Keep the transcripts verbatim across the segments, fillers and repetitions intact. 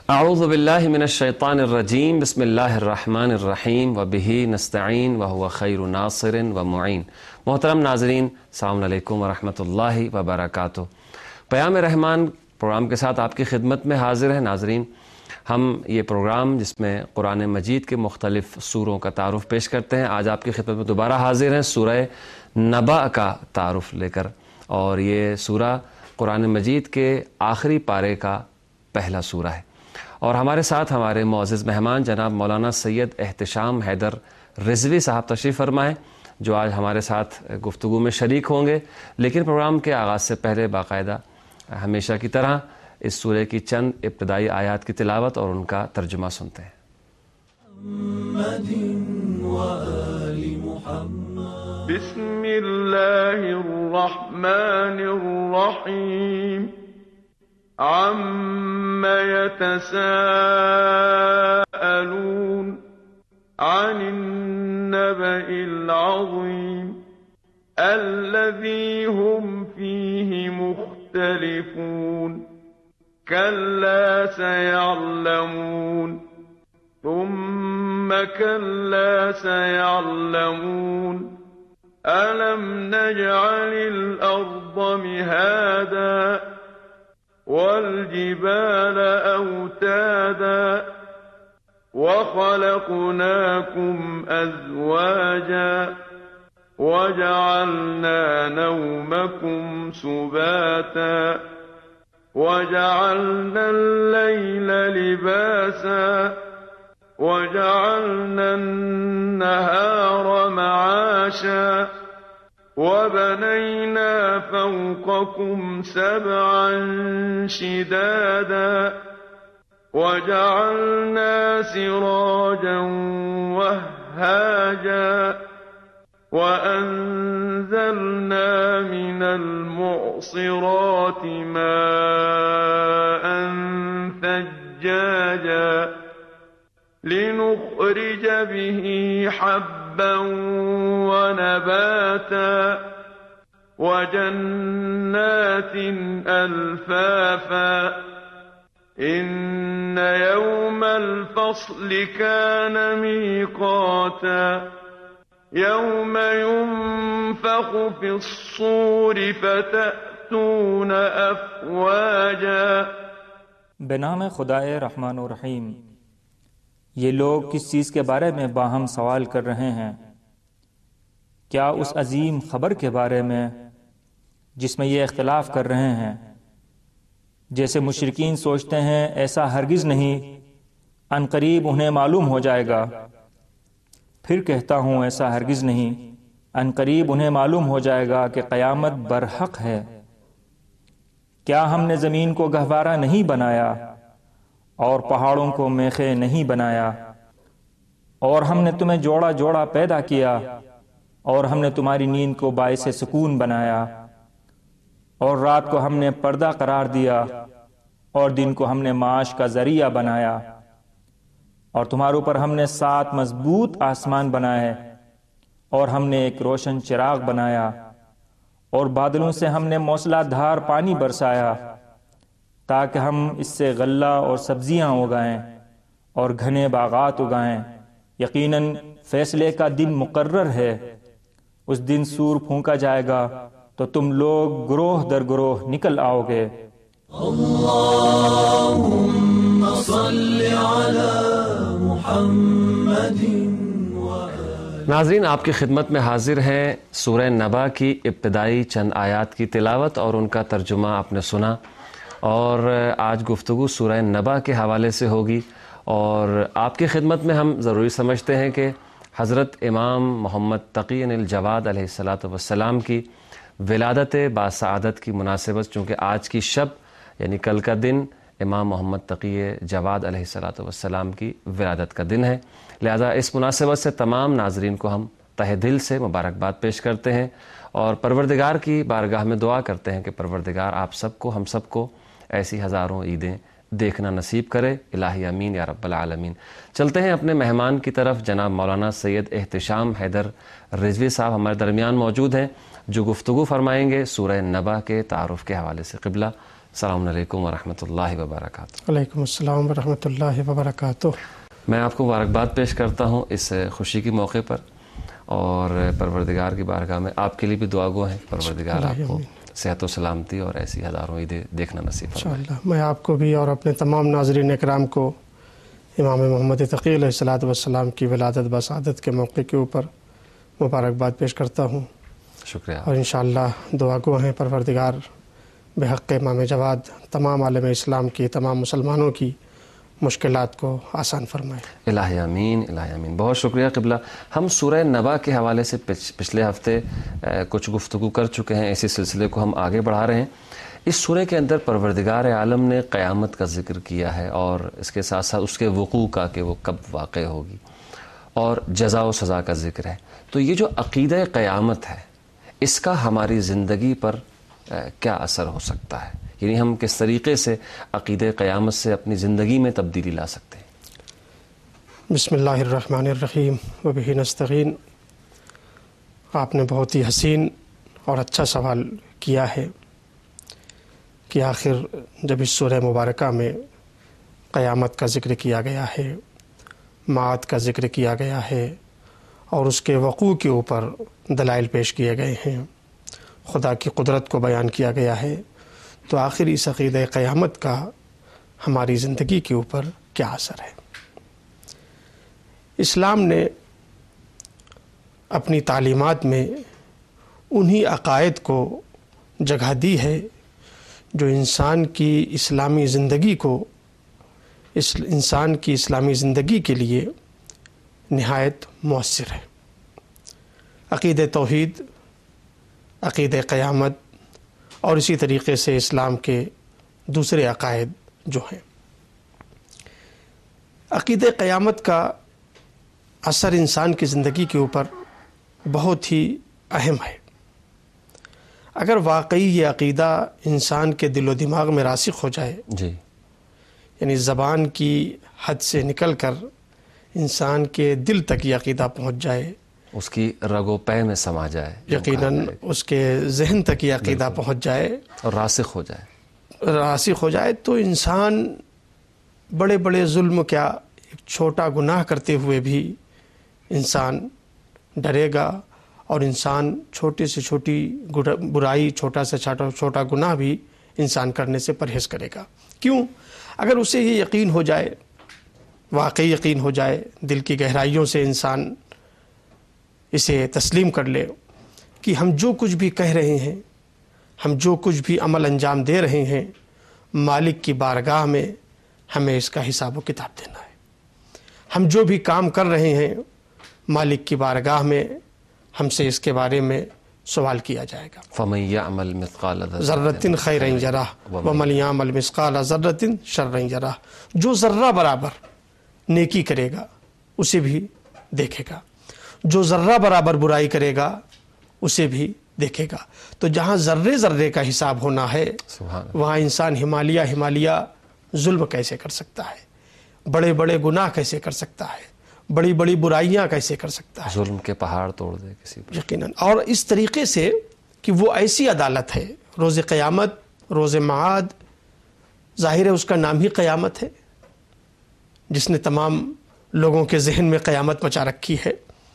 اعوذ باللہ من الشیطان الرجیم بسم اللہ الرحمن الرحیم وبہ نستعین وہو خیر ناصر ومعین۔ محترم ناظرین، السلام علیکم ورحمۃ اللہ وبرکاتہ۔ پیام رحمان پروگرام کے ساتھ آپ کی خدمت میں حاضر ہیں۔ ناظرین، ہم یہ پروگرام جس میں قرآن مجید کے مختلف سوروں کا تعارف پیش کرتے ہیں، آج آپ کی خدمت میں دوبارہ حاضر ہیں سورہ نبا کا تعارف لے کر، اور یہ سورہ قرآن مجید کے آخری پارے کا پہلا سورہ ہے، اور ہمارے ساتھ ہمارے معزز مہمان جناب مولانا سید احتشام حیدر رضوی صاحب تشریف فرمائیں، جو آج ہمارے ساتھ گفتگو میں شریک ہوں گے۔ لیکن پروگرام کے آغاز سے پہلے باقاعدہ ہمیشہ کی طرح اس سورہ کی چند ابتدائی آیات کی تلاوت اور ان کا ترجمہ سنتے ہیں۔ بسم اللہ الرحمن الرحیم عم يتساءلون عن النبأ العظيم الذي هم فيه مختلفون كلا سيعلمون ثم كلا سيعلمون ألم نجعل الأرض مهادا والجبال أوتادا وخلقناكم أزواجا وجعلنا نومكم سباتا وجعلنا الليل لباسا وجعلنا النهار معاشا وبنينا فوقكم سبعا شدادا وجعلنا سراجا وهاجا وأنزلنا من المعصرات ماء ثجاجا لنخرج به حبا ونباتا وجنات ألفافا إن يوم الفصل كان ميقاتا يوم ينفخ في الصور فتأتون أفواجا۔ بنام خدائے رحمان و رحیم۔ یہ لوگ کس چیز کے بارے میں باہم سوال کر رہے ہیں؟ کیا اس عظیم خبر کے بارے میں جس میں یہ اختلاف کر رہے ہیں؟ جیسے مشرکین سوچتے ہیں ایسا ہرگز نہیں، ان قریب انہیں معلوم ہو جائے گا۔ پھر کہتا ہوں ایسا ہرگز نہیں، ان قریب انہیں معلوم ہو جائے گا کہ قیامت برحق ہے۔ کیا ہم نے زمین کو گہوارہ نہیں بنایا اور پہاڑوں کو میخے نہیں بنایا، اور ہم نے تمہیں جوڑا جوڑا پیدا کیا، اور ہم نے تمہاری نیند کو باعث سکون بنایا، اور رات کو ہم نے پردہ قرار دیا، اور دن کو ہم نے معاش کا ذریعہ بنایا، اور تمہارے اوپر ہم نے سات مضبوط آسمان بنائے، اور ہم نے ایک روشن چراغ بنایا، اور بادلوں سے ہم نے موسلا دھار پانی برسایا تاکہ ہم اس سے غلہ اور سبزیاں اگائیں اور گھنے باغات اگائیں۔ یقیناً فیصلے کا دن مقرر ہے، اس دن سور پھونکا جائے گا تو تم لوگ گروہ در گروہ نکل آؤ گے۔ اللہم صل علی محمد۔ ناظرین، آپ کی خدمت میں حاضر ہیں سورہ نبا کی ابتدائی چند آیات کی تلاوت اور ان کا ترجمہ آپ نے سنا، اور آج گفتگو سورہ نبا کے حوالے سے ہوگی، اور آپ کی خدمت میں ہم ضروری سمجھتے ہیں کہ حضرت امام محمد تقی الجواد علیہ الصلاۃ والسلام کی ولادت باسعادت کی مناسبت، چونکہ آج کی شب یعنی کل کا دن امام محمد تقی جواد علیہ الصلاۃ والسلام کی ولادت کا دن ہے، لہذا اس مناسبت سے تمام ناظرین کو ہم تہ دل سے مبارکباد پیش کرتے ہیں، اور پروردگار کی بارگاہ میں دعا کرتے ہیں کہ پروردگار آپ سب کو، ہم سب کو ایسی ہزاروں عیدیں دیکھنا نصیب کرے، الہی امین یا رب العالمین۔ چلتے ہیں اپنے مہمان کی طرف۔ جناب مولانا سید احتشام حیدر رضوی صاحب ہمارے درمیان موجود ہیں، جو گفتگو فرمائیں گے سورہ نبا کے تعارف کے حوالے سے۔ قبلہ السلام علیکم ورحمۃ اللہ وبرکاتہ۔ وعلیکم السلام ورحمۃ اللہ وبرکاتہ۔ میں آپ کو مبارکباد پیش کرتا ہوں اس خوشی کے موقع پر، اور پروردگار کی بارگاہ میں آپ کے لیے بھی دعا گو ہیں، پروردگار آپ کو صحت و سلامتی اور ایسی ہزاروں عیدیں دیکھنا نصیب فرمائے۔ انشاءاللہ میں آپ کو بھی اور اپنے تمام ناظرین اکرام کو امام محمد تقی علیہ الصلوۃ والسلام کی ولادت بسعادت کے موقع کے اوپر مبارکباد پیش کرتا ہوں، شکریہ۔ اور انشاءاللہ دعا گو ہیں پروردگار بحق امام جواد تمام عالم اسلام کی، تمام مسلمانوں کی مشکلات کو آسان فرمائے۔ الہی آمین، الہی آمین۔ بہت شکریہ قبلہ۔ ہم سورہ نبا کے حوالے سے پچھلے ہفتے کچھ گفتگو کر چکے ہیں، اسی سلسلے کو ہم آگے بڑھا رہے ہیں۔ اس سورہ کے اندر پروردگار عالم نے قیامت کا ذکر کیا ہے، اور اس کے ساتھ ساتھ اس کے وقوع کا کہ وہ کب واقع ہوگی، اور جزا و سزا کا ذکر ہے۔ تو یہ جو عقیدہ قیامت ہے، اس کا ہماری زندگی پر کیا اثر ہو سکتا ہے؟ یعنی ہم کس طریقے سے عقیدہ قیامت سے اپنی زندگی میں تبدیلی لا سکتے ہیں؟ بسم اللہ الرحمن الرحیم وبہ نستعین۔ آپ نے بہت ہی حسین اور اچھا سوال کیا ہے کہ آخر جب اس سورہ مبارکہ میں قیامت کا ذکر کیا گیا ہے، معاد کا ذکر کیا گیا ہے، اور اس کے وقوع کے اوپر دلائل پیش کیے گئے ہیں، خدا کی قدرت کو بیان کیا گیا ہے، تو آخر اس عقیدہ قیامت کا ہماری زندگی کے اوپر کیا اثر ہے؟ اسلام نے اپنی تعلیمات میں انہی عقائد کو جگہ دی ہے جو انسان کی اسلامی زندگی کو اس انسان کی اسلامی زندگی کے لیے نہایت مؤثر ہے۔ عقیدہ توحید، عقیدہ قیامت، اور اسی طریقے سے اسلام کے دوسرے عقائد جو ہیں۔ عقیدہ قیامت کا اثر انسان کی زندگی کے اوپر بہت ہی اہم ہے۔ اگر واقعی یہ عقیدہ انسان کے دل و دماغ میں راسخ ہو جائے، جی، یعنی زبان کی حد سے نکل کر انسان کے دل تک یہ عقیدہ پہنچ جائے، اس کی رگ و پے میں سما جائے، یقیناً اس کے ذہن تک یہ عقیدہ پہنچ جائے اور راسخ ہو جائے راسخ ہو جائے تو انسان بڑے بڑے ظلم کیا، ایک چھوٹا گناہ کرتے ہوئے بھی انسان ڈرے گا، اور انسان چھوٹے سے چھوٹی برائی، چھوٹا سے چھوٹا چھوٹا گناہ بھی انسان کرنے سے پرہیز کرے گا۔ کیوں؟ اگر اسے یہ یقین ہو جائے، واقعی یقین ہو جائے، دل کی گہرائیوں سے انسان اسے تسلیم کر لے کہ ہم جو کچھ بھی کہہ رہے ہیں، ہم جو کچھ بھی عمل انجام دے رہے ہیں، مالک کی بارگاہ میں ہمیں اس کا حساب و کتاب دینا ہے۔ ہم جو بھی کام کر رہے ہیں، مالک کی بارگاہ میں ہم سے اس کے بارے میں سوال کیا جائے گا۔ فَمَن يَعْمَلْ مِثْقَالَ ذَرَّةٍ خَيْرًا يَرَهُ وَمَن يَعْمَلْ مِثْقَالَ ذَرَّةٍ شَرًّا يَرَهُ۔ جو ذرہ برابر نیکی کرے گا اسے بھی دیکھے گا، جو ذرہ برابر برائی کرے گا اسے بھی دیکھے گا۔ تو جہاں ذرے ذرے کا حساب ہونا ہے، وہاں انسان ہمالیہ ہمالیہ ظلم کیسے کر سکتا ہے، بڑے بڑے گناہ کیسے کر سکتا ہے، بڑی بڑی برائیاں کیسے کر سکتا ہے، ظلم کے پہاڑ توڑ دے کسی پر۔ یقیناً، اور اس طریقے سے کہ وہ ایسی عدالت ہے، روز قیامت، روز معاد، ظاہر ہے اس کا نام ہی قیامت ہے، جس نے تمام لوگوں کے ذہن میں قیامت مچا رکھی ہے،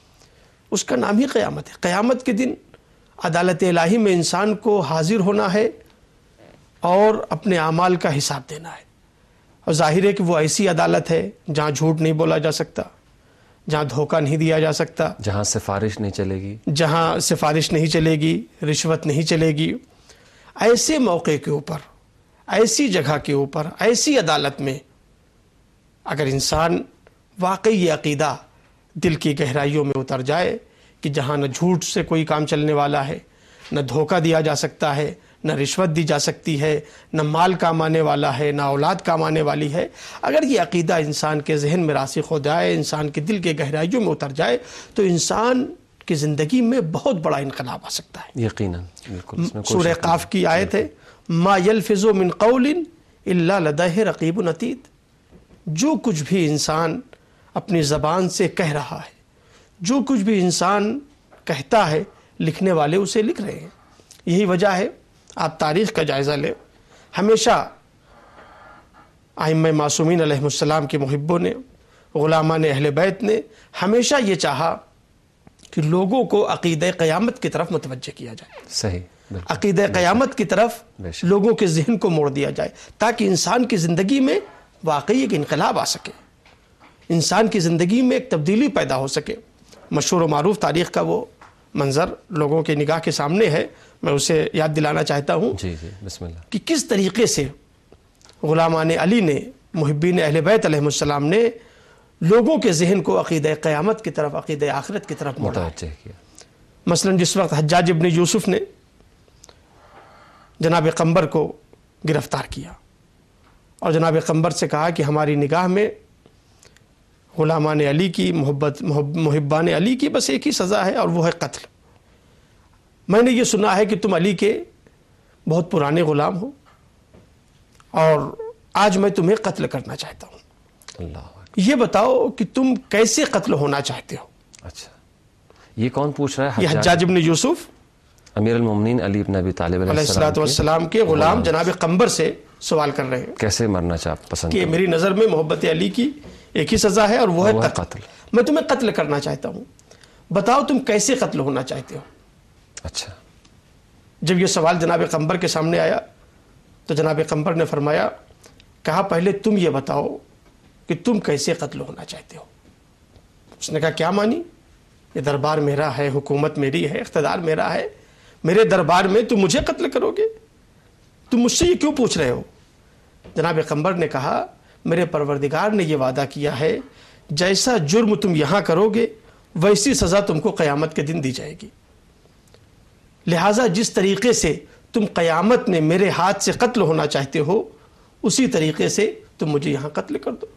اس کا نام ہی قیامت ہے۔ قیامت کے دن عدالت الہی میں انسان کو حاضر ہونا ہے اور اپنے اعمال کا حساب دینا ہے، اور ظاہر ہے کہ وہ ایسی عدالت ہے جہاں جھوٹ نہیں بولا جا سکتا، جہاں دھوکہ نہیں دیا جا سکتا، جہاں سفارش نہیں چلے گی، جہاں سفارش نہیں چلے گی، رشوت نہیں چلے گی۔ ایسے موقع کے اوپر، ایسی جگہ کے اوپر، ایسی عدالت میں اگر انسان واقعی یہ عقیدہ دل کی گہرائیوں میں اتر جائے کہ جہاں نہ جھوٹ سے کوئی کام چلنے والا ہے، نہ دھوکہ دیا جا سکتا ہے، نہ رشوت دی جا سکتی ہے، نہ مال کام آنے والا ہے، نہ اولاد کام آنے والی ہے، اگر یہ عقیدہ انسان کے ذہن میں راسخ ہو جائے، انسان کے دل کے گہرائیوں میں اتر جائے، تو انسان کی زندگی میں بہت بڑا انقلاب آ سکتا ہے۔ یقیناً، بالکل۔ سورہ قاف کی آیت ہے، ما یلفظ من قول الا لدیہ رقیب عتید۔ جو کچھ بھی انسان اپنی زبان سے کہہ رہا ہے، جو کچھ بھی انسان کہتا ہے، لکھنے والے اسے لکھ رہے ہیں۔ یہی وجہ ہے، آپ تاریخ کا جائزہ لیں، ہمیشہ ائمہ معصومین علیہ السلام کے محبوں نے، غلامان اہل بیت نے ہمیشہ یہ چاہا کہ لوگوں کو عقیدہ قیامت کی طرف متوجہ کیا جائے. صحیح. عقیدہ قیامت کی طرف لوگوں کے ذہن کو موڑ دیا جائے تاکہ انسان کی زندگی میں واقعی ایک انقلاب آ سکے، انسان کی زندگی میں ایک تبدیلی پیدا ہو سکے. مشہور و معروف تاریخ کا وہ منظر لوگوں کے نگاہ کے سامنے ہے، میں اسے یاد دلانا چاہتا ہوں. جی جی بسم اللہ. کہ کس طریقے سے غلامان علی نے، محبین اہل بیت علیہ السلام نے لوگوں کے ذہن کو عقیدہ قیامت کی طرف، عقیدہ آخرت کی طرف متوجہ کیا. مثلا جس وقت حجاج ابن یوسف نے جناب قمبر کو گرفتار کیا اور جناب قمبر سے کہا کہ ہماری نگاہ میں غلامان علی کی محبت محبان علی کی بس ایک ہی سزا ہے اور وہ ہے قتل. میں نے یہ سنا ہے کہ تم علی کے بہت پرانے غلام ہو اور آج میں تمہیں قتل کرنا چاہتا ہوں. اللہ، یہ بتاؤ کہ تم کیسے قتل ہونا چاہتے ہو؟ اچھا، یہ کون پوچھ رہا ہے؟ یہ حجاج ابن یوسف امیر المومنین علی ابن ابی طالب علیہ السلام کے غلام جناب قمبر سے سوال کر رہے ہیں کیسے مرنا چاہ پسند کہ میری نظر میں محبت علی کی ایک ہی سزا ہے اور وہ ہے قتل. میں تمہیں قتل کرنا چاہتا ہوں، بتاؤ تم کیسے قتل ہونا چاہتے ہو؟ اچھا. جب یہ سوال جناب قمبر کے سامنے آیا تو جناب قمبر نے فرمایا، کہا پہلے تم یہ بتاؤ کہ تم کیسے قتل ہونا چاہتے ہو؟ اس نے کہا کیا مانی؟ یہ دربار میرا ہے، حکومت میری ہے، اقتدار میرا ہے، میرے دربار میں تم مجھے قتل کرو گے؟ تم مجھ سے یہ کیوں پوچھ رہے ہو؟ جناب قمبر نے کہا میرے پروردگار نے یہ وعدہ کیا ہے جیسا جرم تم یہاں کرو گے ویسی سزا تم کو قیامت کے دن دی جائے گی، لہٰذا جس طریقے سے تم قیامت میں میرے ہاتھ سے قتل ہونا چاہتے ہو اسی طریقے سے تم مجھے یہاں قتل کر دو.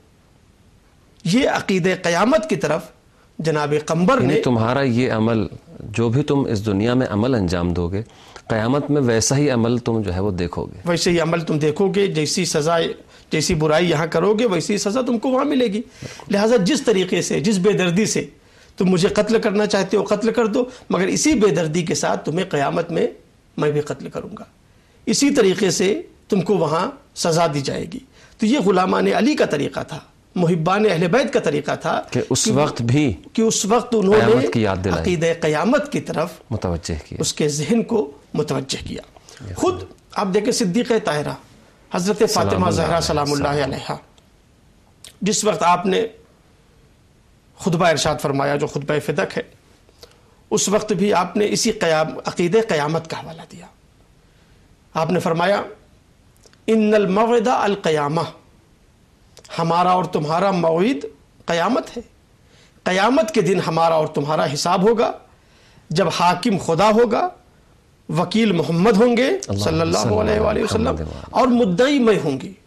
یہ عقیدہ قیامت کی طرف جناب قمبر نے، تمہارا یہ عمل جو بھی تم اس دنیا میں عمل انجام دو گے قیامت میں ویسا ہی عمل تم جو ہے وہ دیکھو گے، ویسے ہی عمل تم دیکھو گے، جیسی سزا، جیسی برائی یہاں کرو گے ویسی سزا تم کو وہاں ملے گی. لہٰذا جس طریقے سے، جس بے دردی سے تم مجھے قتل کرنا چاہتے ہو قتل کر دو، مگر اسی بے دردی کے ساتھ تمہیں قیامت میں میں بھی قتل کروں گا، اسی طریقے سے تم کو وہاں سزا دی جائے گی. تو یہ غلامان علی کا طریقہ تھا، محبان اہل بیت کا طریقہ تھا کہ اس وقت بھی کہ اس وقت انہوں نے عقیدہ قیامت کی طرف متوجہ کیا، اس کے ذہن کو متوجہ کیا. خود آپ دیکھیں صدیقہ طاہرہ حضرت فاطمہ زہرا سلام اللہ علیہا، جس وقت آپ نے خطبہ ارشاد فرمایا جو خطبہ فدق ہے، اس وقت بھی آپ نے اسی قیام عقیدہ قیامت کا حوالہ دیا. آپ نے فرمایا ان الموعد القیامہ، ہمارا اور تمہارا موعد قیامت ہے، قیامت کے دن ہمارا اور تمہارا حساب ہوگا جب حاکم خدا ہوگا، وکیل محمد ہوں گے صلی اللہ علیہ وآلہ وسلم اور مدعی میں ہوں گی.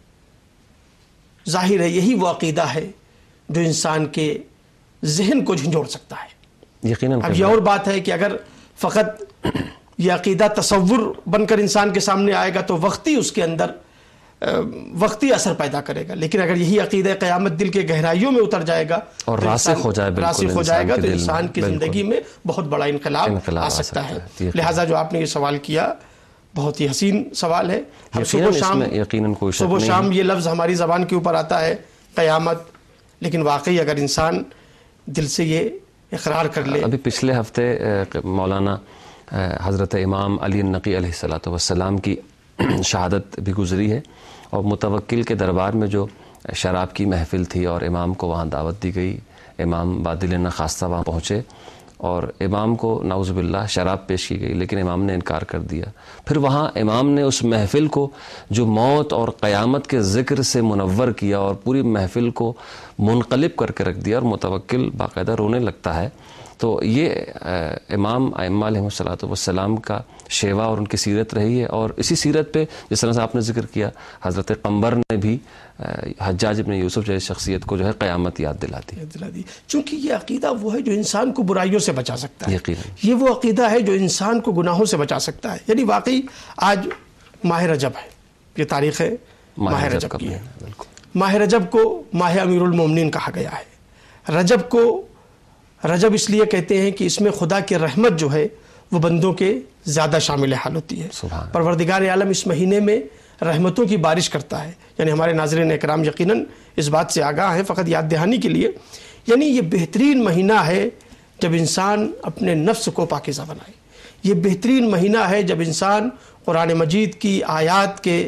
ظاہر ہے یہی وہ عقیدہ ہے جو انسان کے ذہن کو جھنجھوڑ سکتا ہے. یقیناً. اب یہ اور بات ہے کہ اگر فقط یہ عقیدہ تصور بن کر انسان کے سامنے آئے گا تو وقتی اس کے اندر وقتی اثر پیدا کرے گا، لیکن اگر یہی عقیدہ قیامت دل کے گہرائیوں میں اتر جائے گا اور راسخ ہو جائے راسخ ہو جائے گا تو انسان کی زندگی میں بہت بڑا انقلاب آ سکتا ہے. لہٰذا جو آپ نے یہ سوال کیا بہت ہی حسین سوال ہے. صبح و شام صبح و شام یہ لفظ ہماری زبان کے اوپر آتا ہے قیامت، لیکن واقعی اگر انسان دل سے یہ اقرار کر لے. ابھی پچھلے ہفتے مولانا حضرت امام علی النقی علیہ الصلوۃ والسلام کی شہادت بھی گزری ہے اور متوکل کے دربار میں جو شراب کی محفل تھی اور امام کو وہاں دعوت دی گئی، امام بادل نخواستہ وہاں پہنچے اور امام کو نعوذ باللہ شراب پیش کی گئی لیکن امام نے انکار کر دیا. پھر وہاں امام نے اس محفل کو جو موت اور قیامت کے ذکر سے منور کیا اور پوری محفل کو منقلب کر کے رکھ دیا اور متوکل باقاعدہ رونے لگتا ہے. تو یہ امام ائمہ علیہ الصلوۃ والسلام کا شیوا اور ان کی سیرت رہی ہے. اور اسی سیرت پہ جس طرح سے آپ نے ذکر کیا حضرت قمبر نے بھی حجاج ابن یوسف جیسی شخصیت کو جو ہے قیامت یاد دلا دی. چونکہ یہ عقیدہ وہ ہے جو انسان کو برائیوں سے بچا سکتا ہے. یقیناً یہ وہ عقیدہ ہے جو انسان کو گناہوں سے بچا سکتا ہے. یعنی واقعی آج ماہ رجب ہے، یہ تاریخ ہے ماہ رجب کی ہے. ماہ رجب کو ماہ امیر المومنین کہا گیا ہے. رجب کو رجب اس لیے کہتے ہیں کہ اس میں خدا کی رحمت جو ہے وہ بندوں کے زیادہ شامل حال ہوتی ہے. پروردگار عالم اس مہینے میں رحمتوں کی بارش کرتا ہے. یعنی ہمارے ناظرین اکرام یقیناً اس بات سے آگاہ ہیں، فقط یاد دہانی کے لیے، یعنی یہ بہترین مہینہ ہے جب انسان اپنے نفس کو پاکیزہ بنائے. یہ بہترین مہینہ ہے جب انسان قرآن مجید کی آیات کے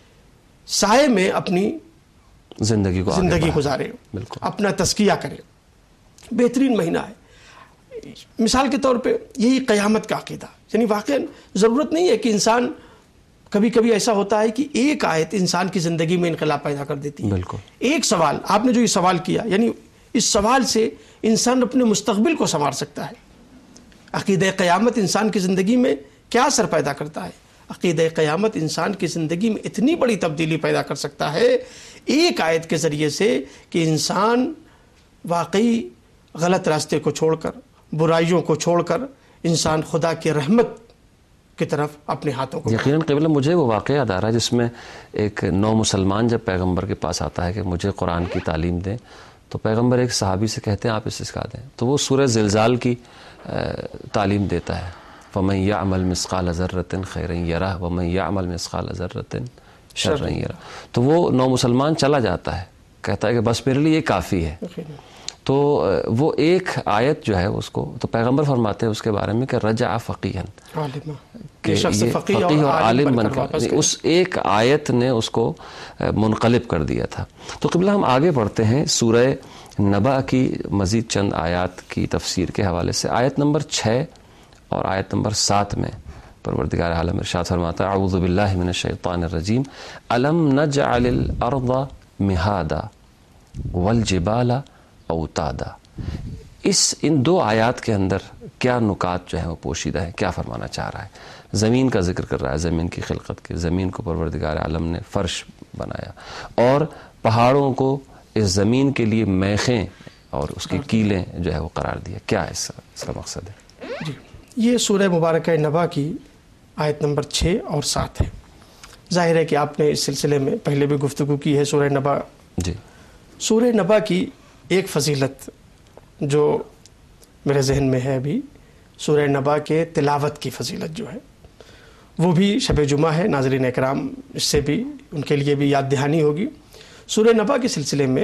سائے میں اپنی زندگی کو زندگی گزارے، اپنا تزکیہ کرے. بہترین مہینہ ہے. مثال کے طور پہ یہی قیامت کا عقیدہ، یعنی واقعا ضرورت نہیں ہے کہ انسان، کبھی کبھی ایسا ہوتا ہے کہ ایک آیت انسان کی زندگی میں انقلاب پیدا کر دیتی ہے. بالکل. ایک سوال، آپ نے جو یہ سوال کیا، یعنی اس سوال سے انسان اپنے مستقبل کو سنوار سکتا ہے. عقیدہ قیامت انسان کی زندگی میں کیا اثر پیدا کرتا ہے؟ عقیدہ قیامت انسان کی زندگی میں اتنی بڑی تبدیلی پیدا کر سکتا ہے ایک آیت کے ذریعے سے کہ انسان واقعی غلط راستے کو چھوڑ کر، برائیوں کو چھوڑ کر انسان خدا کی رحمت کی طرف اپنے ہاتھوں کو. یقیناً قبلہ مجھے وہ واقعہ یاد آ رہا ہے جس میں ایک نو مسلمان جب پیغمبر کے پاس آتا ہے کہ مجھے قرآن کی تعلیم دیں، تو پیغمبر ایک صحابی سے کہتے ہیں آپ اسے سکھا دیں، تو وہ سورہ زلزال کی تعلیم دیتا ہے. فَمَن يَعْمَلْ مِثْقَالَ ذَرَّةٍ خَيْرًا يَرَهُ وَمَن يَعْمَلْ مِثْقَالَ ذَرَّةٍ شَرًّا يَرَهُ. تو وہ نو مسلمان چلا جاتا ہے، کہتا ہے کہ بس میرے لیے یہ کافی ہے. تو وہ ایک آیت جو ہے اس کو، تو پیغمبر فرماتے ہیں اس کے بارے میں کہ رجع فقیہن، کہ یہ فقیہ اور عالم بن کر، اس ایک آیت نے اس کو منقلب کر دیا تھا. تو قبلہ ہم آگے بڑھتے ہیں سورہ نبا کی مزید چند آیات کی تفسیر کے حوالے سے. آیت نمبر چھ اور آیت نمبر سات میں پروردگار عالم ارشاد فرماتا ہے اعوذ باللہ من الشیطان الرجیم الم نجعل الارض مہادا والجبال اوتادا. اس ان دو آیات کے اندر کیا نکات جو ہیں وہ پوشیدہ ہیں، کیا فرمانا چاہ رہا ہے؟ زمین کا ذکر کر رہا ہے، زمین کی خلقت کے، زمین کو پروردگار عالم نے فرش بنایا اور پہاڑوں کو اس زمین کے لیے میخیں اور اس کی کیلیں جو ہے وہ قرار دیا. کیا اس اس کا مقصد ہے؟ جی، یہ سورہ مبارکہ نبا کی آیت نمبر چھ اور سات ہے. ظاہر ہے کہ آپ نے اس سلسلے میں پہلے بھی گفتگو کی ہے سورہ نبا. جی. سورہ نبا کی ایک فضیلت جو میرے ذہن میں ہے ابھی، سورہ نبا کے تلاوت کی فضیلت جو ہے وہ بھی شب جمعہ ہے. ناظرین اکرام اس سے بھی ان کے لیے بھی یاد دہانی ہوگی. سورہ نبا کے سلسلے میں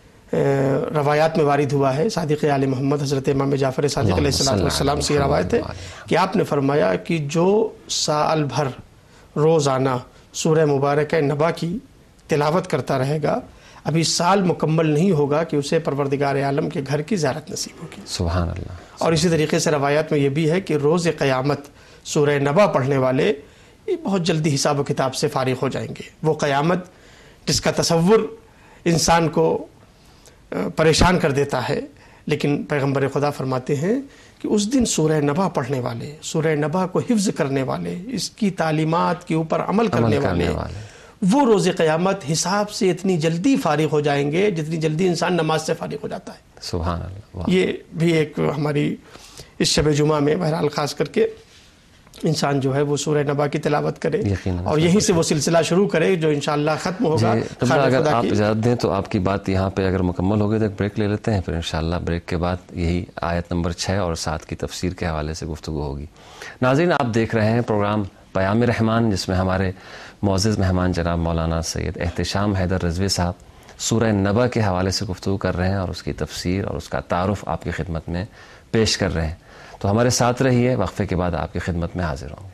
روایات میں وارد ہوا ہے، صادق آل محمد حضرت امام جعفر صادق علیہ السلام سے یہ روایت ہے کہ آپ نے فرمایا کہ جو سال بھر روزانہ سورہ مبارکہ نبا کی تلاوت کرتا رہے گا، ابھی سال مکمل نہیں ہوگا کہ اسے پروردگار عالم کے گھر کی زیارت نصیب ہوگی. سبحان اللہ. اور اسی طریقے سے روایات میں یہ بھی ہے کہ روز قیامت سورہ نبا پڑھنے والے بہت جلدی حساب و کتاب سے فارغ ہو جائیں گے. وہ قیامت جس کا تصور انسان کو پریشان کر دیتا ہے، لیکن پیغمبر خدا فرماتے ہیں کہ اس دن سورہ نبا پڑھنے والے، سورہ نبا کو حفظ کرنے والے، اس کی تعلیمات کے اوپر عمل کرنے والے، وہ روز قیامت حساب سے اتنی جلدی فارغ ہو جائیں گے جتنی جلدی انسان نماز سے فارغ ہو جاتا ہے. سبحان اللہ. یہ بھی ایک ہماری اس شب جمعہ میں بہرحال خاص کر کے انسان جو ہے وہ سورہ نبا کی تلاوت کرے اور یہیں سے وہ سلسلہ شروع کرے جو انشاءاللہ ختم ہوگا. جی، اگر آپ اجازت دیں تو آپ کی بات یہاں پہ اگر مکمل ہوگی تو ایک بریک لے لیتے ہیں، پھر انشاءاللہ بریک کے بعد یہی آیت نمبر چھ اور سات کی تفسیر کے حوالے سے گفتگو ہوگی. ناظرین، آپ دیکھ رہے ہیں پروگرام پیام رحمان، جس میں ہمارے معزز مہمان جناب مولانا سید احتشام حیدر رضوی صاحب سورہ نبا کے حوالے سے گفتگو کر رہے ہیں اور اس کی تفسیر اور اس کا تعارف آپ کی خدمت میں پیش کر رہے ہیں. تو ہمارے ساتھ رہیے، وقفے کے بعد آپ کی خدمت میں حاضر ہوں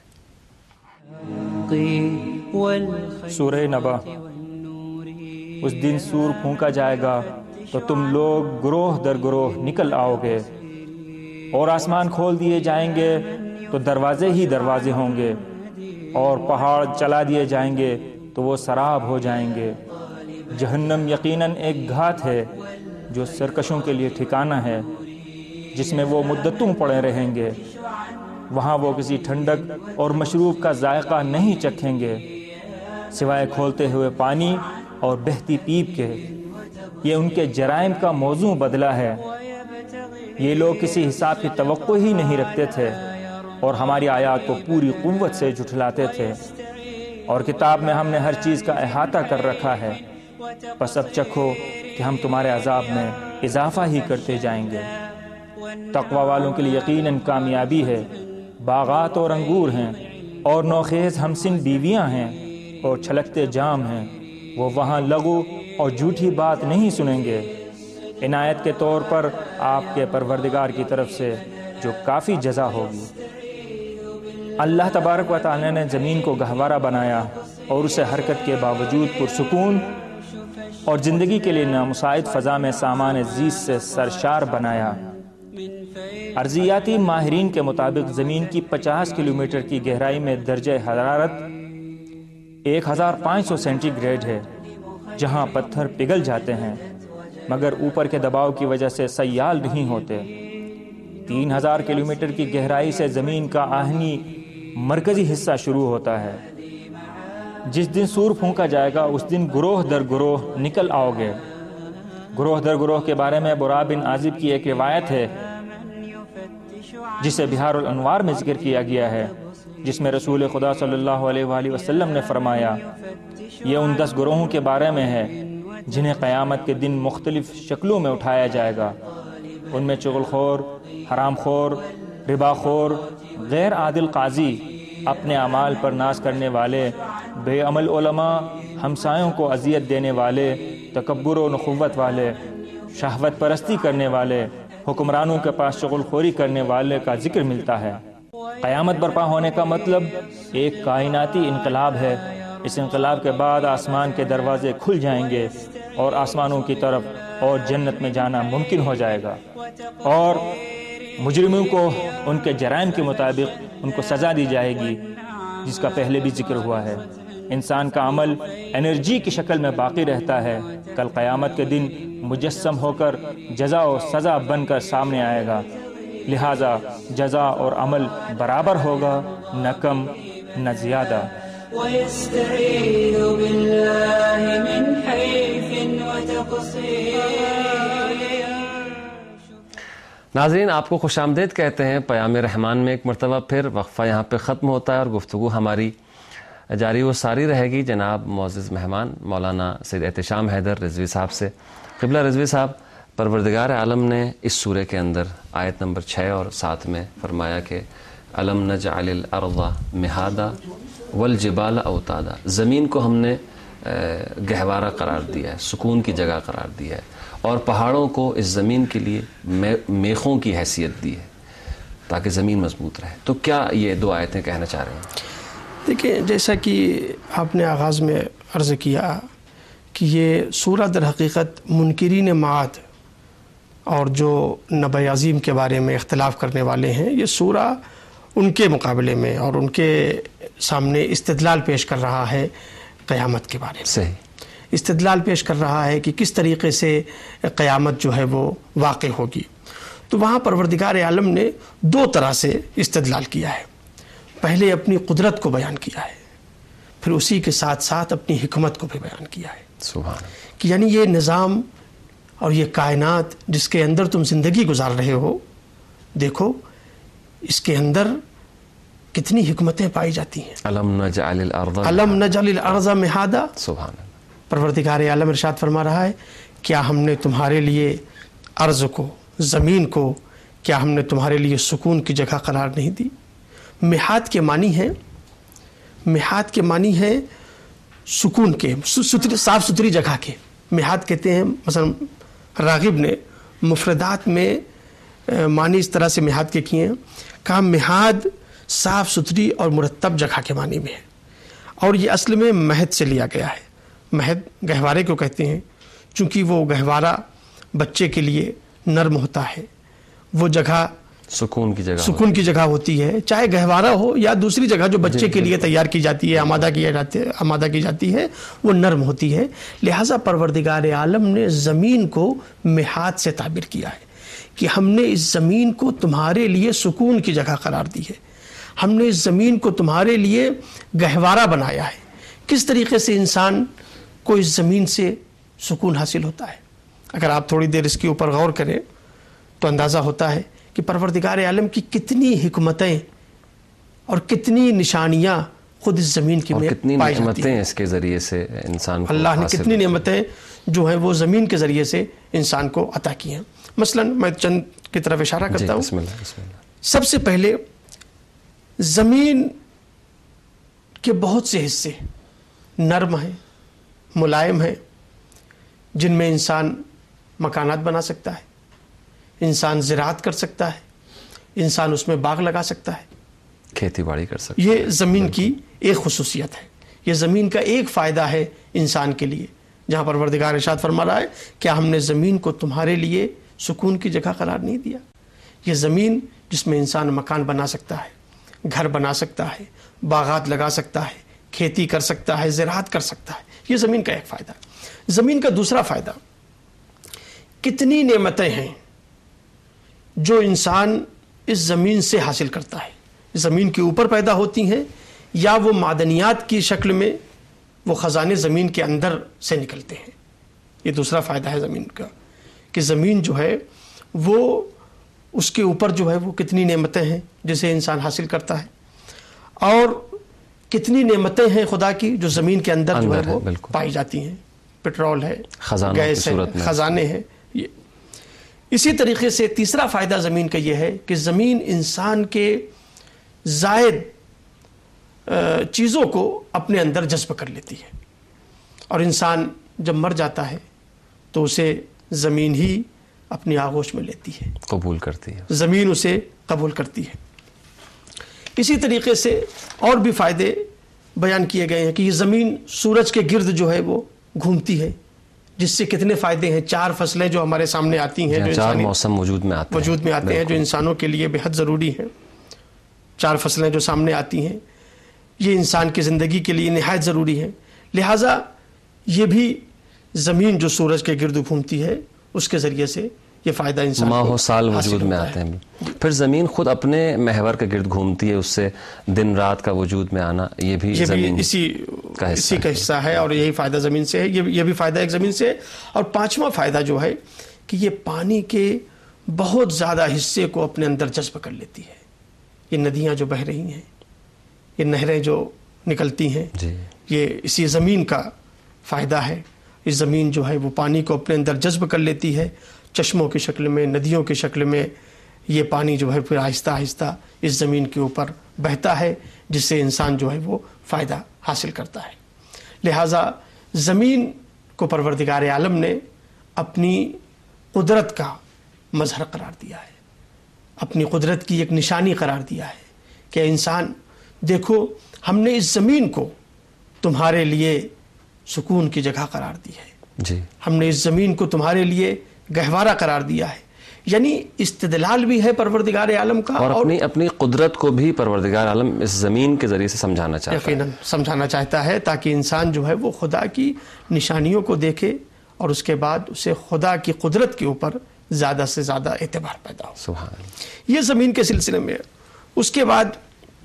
گے. سورہ نبا. اس دن سور پھونکا جائے گا تو تم لوگ گروہ در گروہ نکل آؤ گے، اور آسمان کھول دیے جائیں گے تو دروازے ہی دروازے ہوں گے، اور پہاڑ چلا دیے جائیں گے تو وہ سراب ہو جائیں گے. جہنم یقیناً ایک گھات ہے جو سرکشوں کے لیے ٹھکانہ ہے، جس میں وہ مدتوں پڑے رہیں گے. وہاں وہ کسی ٹھنڈک اور مشروب کا ذائقہ نہیں چکھیں گے سوائے کھولتے ہوئے پانی اور بہتی پیپ کے. یہ ان کے جرائم کا موضوع بدلا ہے. یہ لوگ کسی حساب کی توقع ہی نہیں رکھتے تھے اور ہماری آیات کو پوری قوت سے جھٹلاتے تھے. اور کتاب میں ہم نے ہر چیز کا احاطہ کر رکھا ہے، پس اب چکھو کہ ہم تمہارے عذاب میں اضافہ ہی کرتے جائیں گے. تقوی والوں کے لیے یقیناً کامیابی ہے. باغات اور انگور ہیں اور نوخیز ہمسن بیویاں ہیں اور چھلکتے جام ہیں، وہ وہاں لغو اور جھوٹی بات نہیں سنیں گے۔ عنایت کے طور پر آپ کے پروردگار کی طرف سے جو کافی جزا ہوگی۔ اللہ تبارک و تعالی نے زمین کو گہوارہ بنایا اور اسے حرکت کے باوجود پرسکون اور زندگی کے لیے نامساعد فضا میں سامان زیست سے سرشار بنایا۔ ارضیاتی ماہرین کے مطابق زمین کی پچاس کلومیٹر کی گہرائی میں درجہ حرارت ایک ہزار پانچ سو سینٹی گریڈ ہے، جہاں پتھر پگھل جاتے ہیں مگر اوپر کے دباؤ کی وجہ سے سیال نہیں ہوتے۔ تین ہزار کلومیٹر کی گہرائی سے زمین کا آہنی مرکزی حصہ شروع ہوتا ہے۔ جس دن سور پھونکا جائے گا اس دن گروہ در گروہ نکل آؤ گے۔ گروہ در گروہ کے بارے میں برا بن عازب کی ایک روایت ہے جسے بہار الانوار میں ذکر کیا گیا ہے، جس میں رسول خدا صلی اللہ علیہ وآلہ وسلم نے فرمایا، یہ ان دس گروہوں کے بارے میں ہے جنہیں قیامت کے دن مختلف شکلوں میں اٹھایا جائے گا۔ ان میں چغل خور، حرام خور، ربا خور، غیر عادل قاضی، اپنے اعمال پر ناز کرنے والے، بے عمل علماء، ہمسایوں کو اذیت دینے والے، تکبر و نخوت والے، شہوت پرستی کرنے والے، حکمرانوں کے پاس شغل خوری کرنے والے کا ذکر ملتا ہے۔ قیامت برپا ہونے کا مطلب ایک کائناتی انقلاب ہے۔ اس انقلاب کے بعد آسمان کے دروازے کھل جائیں گے اور آسمانوں کی طرف اور جنت میں جانا ممکن ہو جائے گا، اور مجرموں کو ان کے جرائم کے مطابق ان کو سزا دی جائے گی، جس کا پہلے بھی ذکر ہوا ہے۔ انسان کا عمل انرجی کی شکل میں باقی رہتا ہے، کل قیامت کے دن مجسم ہو کر جزا و سزا بن کر سامنے آئے گا، لہٰذا جزا اور عمل برابر ہوگا، نہ کم نہ زیادہ۔ ويستعيذ بالله من حيف وتقصير۔ ناظرین، آپ کو خوش آمدید کہتے ہیں پیام رحمان میں ایک مرتبہ پھر۔ وقفہ یہاں پہ ختم ہوتا ہے اور گفتگو ہماری جاری و ساری رہے گی جناب معزز مہمان مولانا سید احتشام حیدر رضوی صاحب سے۔ قبلہ رضوی صاحب، پروردگار عالم نے اس سورہ کے اندر آیت نمبر چھ اور سات میں فرمایا کہ الم نجعل الارض مہادا والجبال اوتادا، زمین کو ہم نے گہوارہ قرار دیا ہے، سکون کی جگہ قرار دیا ہے، اور پہاڑوں کو اس زمین کے لیے میخوں کی حیثیت دی ہے تاکہ زمین مضبوط رہے۔ تو کیا یہ دو آیتیں کہنا چاہ رہے ہیں؟ دیکھیں، جیسا کہ آپ نے آغاز میں عرض کیا کہ یہ سورہ در حقیقت منکرین معاد اور جو نبع عظیم کے بارے میں اختلاف کرنے والے ہیں، یہ سورہ ان کے مقابلے میں اور ان کے سامنے استدلال پیش کر رہا ہے قیامت کے بارے میں۔ صحیح استدلال پیش کر رہا ہے کہ کس طریقے سے قیامت جو ہے وہ واقع ہوگی۔ تو وہاں پروردگار عالم نے دو طرح سے استدلال کیا ہے۔ پہلے اپنی قدرت کو بیان کیا ہے، پھر اسی کے ساتھ ساتھ اپنی حکمت کو بھی بیان کیا ہے، سبحان اللہ، کہ یعنی یہ نظام اور یہ کائنات جس کے اندر تم زندگی گزار رہے ہو، دیکھو اس کے اندر کتنی حکمتیں پائی جاتی ہیں۔ الم نجعل الارض الم نجعل الارض مہادا، سبحان اللہ، پروردگار عالم ارشاد فرما رہا ہے، کیا ہم نے تمہارے لیے ارض کو، زمین کو، کیا ہم نے تمہارے لیے سکون کی جگہ قرار نہیں دی؟ مہاد کے معنی ہے، مہاد کے معنی ہے سکون کے، ستھری صاف ستھری جگہ کے۔ مہاد کہتے ہیں، مثلا راغب نے مفردات میں معنی اس طرح سے مہاد کے کیے ہیں، کہا مہاد صاف ستھری اور مرتب جگہ کے معنی میں ہے، اور یہ اصل میں مہد سے لیا گیا ہے۔ مہد گہوارے کو کہتے ہیں، چونکہ وہ گہوارہ بچے کے لیے نرم ہوتا ہے، وہ جگہ سکون کی جگہ سکون کی جگہ ہوتی ہے، چاہے گہوارہ ہو یا دوسری جگہ جو بچے کے لیے تیار کی جاتی ہے، آمادہ کی جاتی ہے آمادہ کی جاتی ہے، وہ نرم ہوتی ہے۔ لہٰذا پروردگار عالم نے زمین کو مہاد سے تعبیر کیا ہے کہ ہم نے اس زمین کو تمہارے لیے سکون کی جگہ قرار دی ہے، ہم نے اس زمین کو تمہارے لیے گہوارہ بنایا ہے۔ کس طریقے سے انسان کو اس زمین سے سکون حاصل ہوتا ہے؟ اگر آپ تھوڑی دیر اس کے اوپر غور کریں تو اندازہ ہوتا ہے کہ پروردگار عالم کی کتنی حکمتیں اور کتنی نشانیاں خود اس زمین کی میں کتنی پائی جاتی ہیں۔ نعمتیں اس کے ذریعے سے انسان کو اللہ نے حاصل کتنی نعمتیں جو ہیں وہ زمین کے ذریعے سے انسان کو عطا کی ہیں۔ مثلا میں چند کی طرف اشارہ جی، کرتا ہوں۔ بسم اللہ بسم اللہ۔ سب سے پہلے زمین کے بہت سے حصے नरम हैं, मुलायम हैं, जिनमें इंसान मकानात बना सकता है, इंसान ज़राअत कर सकता है, इंसान उसमें बाग लगा सकता है, खेती बाड़ी कर सकता है। ये ज़मीन की एक खुसूसियत है, ये ज़मीन का एक फ़ायदा है इंसान के लिए, जहाँ परवरदिगार इरशाद फरमा रहा है क्या हमने ज़मीन को तुम्हारे लिए सुकून की जगह करार नहीं दिया। ये ज़मीन जिसमें इंसान मकान बना सकता है, घर बना सकता है, बागात लगा सकता है, खेती कर सकता है, ज़राअत कर सकता है, ये ज़मीन का एक फ़ायदा। ज़मीन का दूसरा फ़ायदा, कितनी नेमतें हैं जो इंसान इस ज़मीन से हासिल करता है, ज़मीन के ऊपर पैदा होती हैं या वो मादनियात की शक्ल में वो ख़जाने ज़मीन के अंदर से निकलते हैं। ये दूसरा फ़ायदा है ज़मीन का कि ज़मीन जो है वो उसके ऊपर जो है वो कितनी नेमतें हैं जिसे इंसान हासिल करता है, और कितनी नेमतें हैं खुदा की जो ज़मीन के अंदर जो है वो पाई जाती हैं। पेट्रोल है, गैस है, ख़जाने हैं। ये इसी तरीके से तीसरा फ़ायदा ज़मीन का ये है कि ज़मीन इंसान के ज़ायद चीज़ों को अपने अंदर जज्ब कर लेती है, और इंसान जब मर जाता है तो उसे ज़मीन ही अपनी आगोश में लेती है, कबूल करती है, ज़मीन उसे कबूल करती है। इसी तरीके से और भी फ़ायदे बयान किए गए हैं कि ये ज़मीन सूरज के गिर्द जो है वो घूमती है, जिससे कितने फ़ायदे हैं। चार फसलें जो हमारे सामने आती हैं, जो चार मौसम वजूद में आते वजूद में आते हैं, जो इंसानों के लिए बेहद ज़रूरी हैं। चार फसलें जो सामने आती हैं ये इंसान की ज़िंदगी के लिए निहायत ज़रूरी है। लिहाजा ये भी ज़मीन जो सूरज के गिर्द घूमती है उसके ज़रिए से ये फ़ायदा इंसान माहो साल वजूद में आते हैं। फिर ज़मीन खुद अपने महवर के गिर्द घूमती है, उससे दिन रात का वजूद में आना ये भी ये ज़मीन भी इसी का इसी का हिस्सा है, और यही फ़ायदा ज़मीन से है। ये ये भी फ़ायदा एक ज़मीन से है। और पाँचवा फ़ायदा जो है कि ये पानी के बहुत ज़्यादा हिस्से को अपने अंदर जज्ब कर लेती है। ये नदियाँ जो बह रही हैं, ये नहरें जो निकलती हैं, ये इसी ज़मीन का फ़ायदा है। इस ज़मीन जो है वो पानी को अपने अंदर जज्ब कर लेती है, चश्मों की शक्ल में, नदियों की शक्ल में। ये पानी जो है फिर आहिस्ता आहिस्ता इस ज़मीन के ऊपर बहता है, जिससे इंसान जो है वो फ़ायदा हासिल करता है। लिहाजा ज़मीन को परवरदिगार आलम ने अपनी कुदरत का मज़हर करार दिया है, अपनी कुदरत की एक निशानी करार दिया है कि इंसान देखो हमने इस ज़मीन को तुम्हारे लिए सुकून की जगह करार दी है जी, हमने इस ज़मीन को तुम्हारे लिए गहवारा करार दिया है। यानी इस्तिदलाल भी है परवरदिगार आलम का, और, और अपनी अपनी कुदरत को भी परवरदिगार आलम इस ज़मीन के ज़रिए से समझाना चाहता है, यकीनन समझाना चाहता है, ताकि इंसान जो है वो खुदा की निशानियों को देखे और उसके बाद उसे खुदा की कुदरत के ऊपर ज़्यादा से ज़्यादा एतबार पैदा हो। सुभान अल्लाह। ये ज़मीन के सिलसिले में। उसके बाद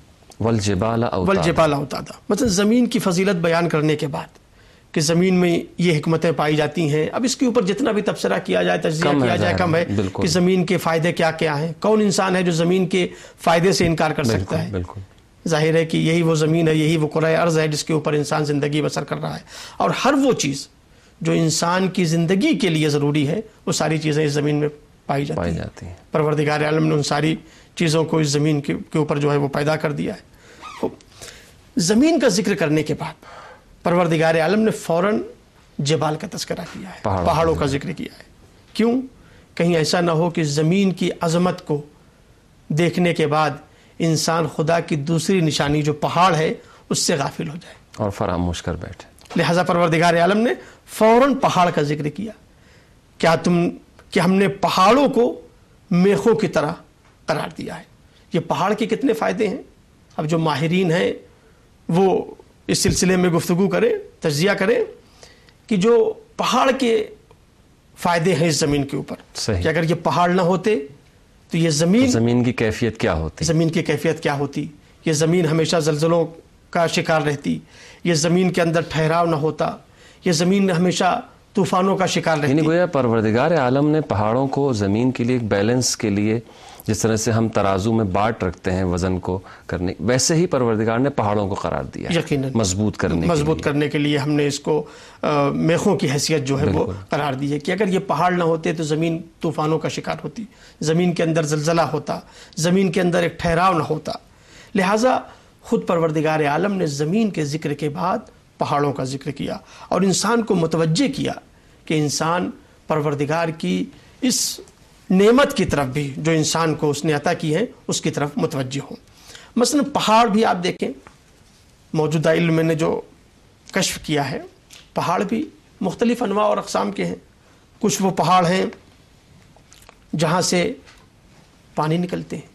वल जिबाला औतादा, वल जिबाला औतादा, मतलब ज़मीन की फजीलत बयान करने के बाद कि ज़मीन में ये हिकमतें पाई जाती हैं। अब इसके ऊपर जितना भी तबसरा किया जाए, तज्ज़िया किया जाए, कम है कि ज़मीन के फ़ायदे क्या क्या हैं। कौन इंसान है जो ज़मीन के फ़ायदे से इनकार कर सकता है? बिल्कुल, ज़ाहिर है कि यही वो ज़मीन है, यही वो कुराए अर्ज़ है जिसके ऊपर इंसान ज़िंदगी बसर कर रहा है। और हर वो चीज़ जो इंसान की ज़िंदगी के लिए ज़रूरी है वो सारी चीज़ें इस ज़मीन में पाई जाती, पाई जाती हैं। परवरदिगार आलम ने उन सारी चीज़ों को इस ज़मीन के ऊपर जो है वो पैदा कर दिया है। तो ज़मीन का जिक्र करने के बाद परवरदिगार आलम ने फ़ौरन जबाल का तज़किरा किया है, पहाड़ों, पहाड़ों का जिक्र किया है। क्यों? कहीं ऐसा ना हो कि ज़मीन की अज़मत को देखने के बाद इंसान खुदा की दूसरी निशानी जो पहाड़ है उससे गाफिल हो जाए और फरामोश कर बैठे। लिहाजा परवरदिगार आलम ने फ़ौरन पहाड़ का जिक्र किया। क्या तुम कि हमने पहाड़ों को मेखों की तरह करार दिया है। ये पहाड़ के कितने फ़ायदे हैं, अब जो माहिरीन हैं वो इस सिलसिले में गुफ्तगू करें, तज्ज़िया करें कि जो पहाड़ के फ़ायदे हैं इस ज़मीन के ऊपर, कि अगर ये पहाड़ ना होते तो ये ज़मीन तो ज़मीन की कैफियत क्या होती, ज़मीन की कैफियत क्या होती। ये ज़मीन हमेशा ज़लज़लों का शिकार रहती, ये ज़मीन के अंदर ठहराव ना होता, ये ज़मीन हमेशा तूफ़ानों का शिकार रहती। यानी गोया परवरदिगार आलम ने पहाड़ों को ज़मीन के लिए एक बैलेंस के लिए, जिस तरह से हम तराजू में बांट रखते हैं वज़न को करने, वैसे ही परवरदिगार ने पहाड़ों को करार दिया, यकीनन मजबूत करने मजबूत करने के लिए हमने इसको आ, मेखों की हैसियत जो है वो करार दी है कि अगर ये पहाड़ ना होते तो ज़मीन तूफ़ानों का शिकार होती, ज़मीन के अंदर ज़लज़ला होता, ज़मीन के अंदर एक ठहराव ना होता। लिहाजा ख़ुद परवरदिगार आलम ने ज़मीन के ज़िक्र के बाद پہاڑوں کا ذکر کیا اور انسان کو متوجہ کیا کہ انسان پروردگار کی اس نعمت کی طرف بھی جو انسان کو اس نے عطا کی ہے اس کی طرف متوجہ ہوں۔ مثلا پہاڑ بھی آپ دیکھیں، موجودہ علم میں نے جو کشف کیا ہے، پہاڑ بھی مختلف انواع اور اقسام کے ہیں۔ کچھ وہ پہاڑ ہیں جہاں سے پانی نکلتے ہیں،